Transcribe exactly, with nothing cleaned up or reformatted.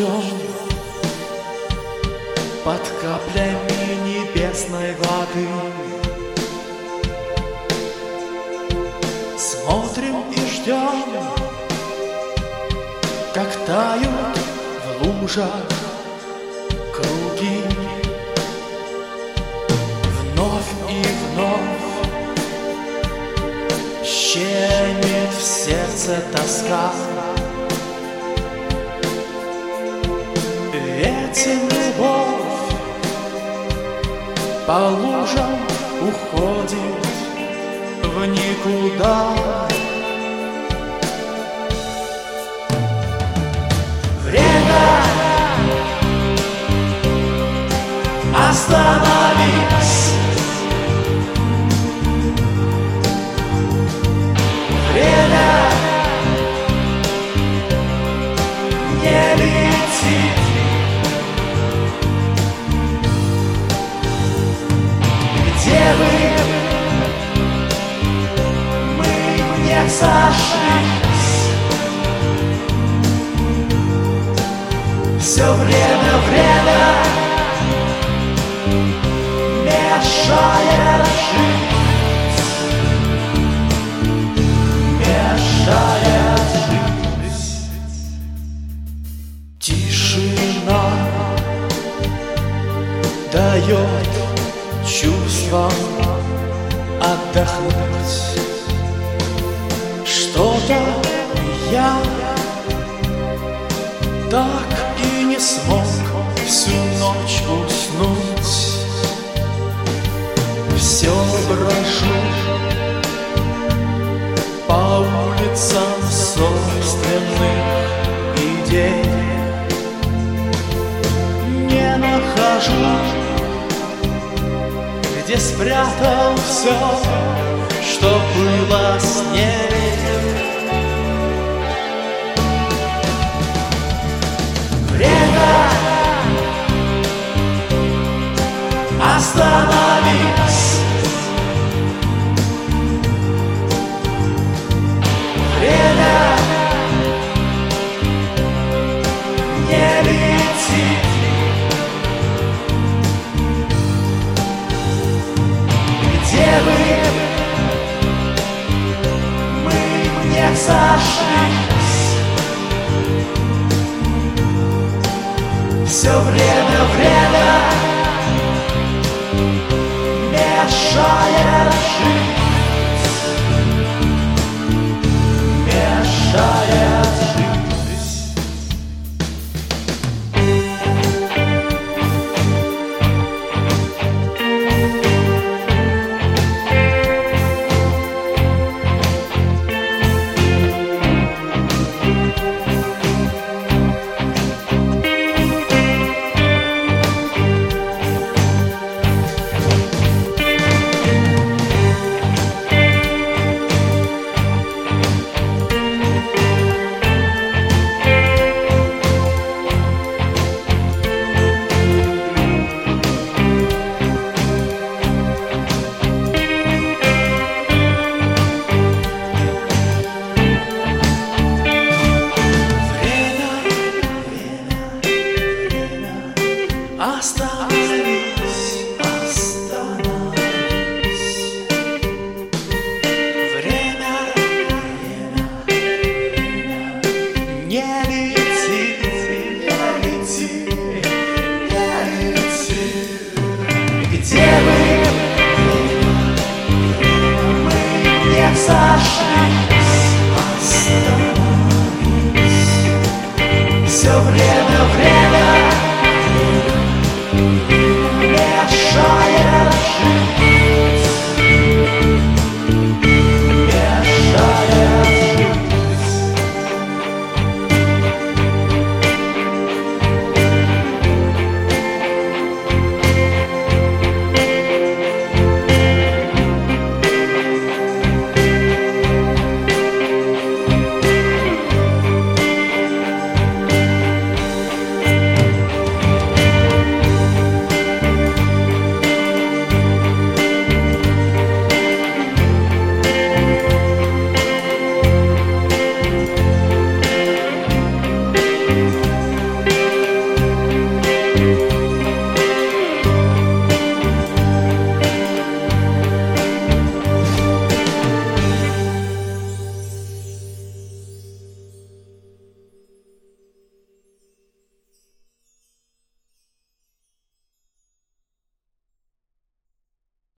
дождем, под каплями небесной воды. Смотрим и ждем, как тают в лужах круги. Вновь и вновь щемит в сердце тоска. Ведь любовь по лужам уходит в никуда. Время, остановись. Время не летит. Где вы? Мы не сошлись. Все время, время мешает жить, мешает жить. Тишина дает чувствам отдохнуть. Что-то я так и не смог всю ночь уснуть. Все брожу по улицам собственных идей. Не нахожу, где спрятал все, что было с ней. Время, остановись. Время не летит. Где вы? Мы не сошлись. Все время, время мешает жить.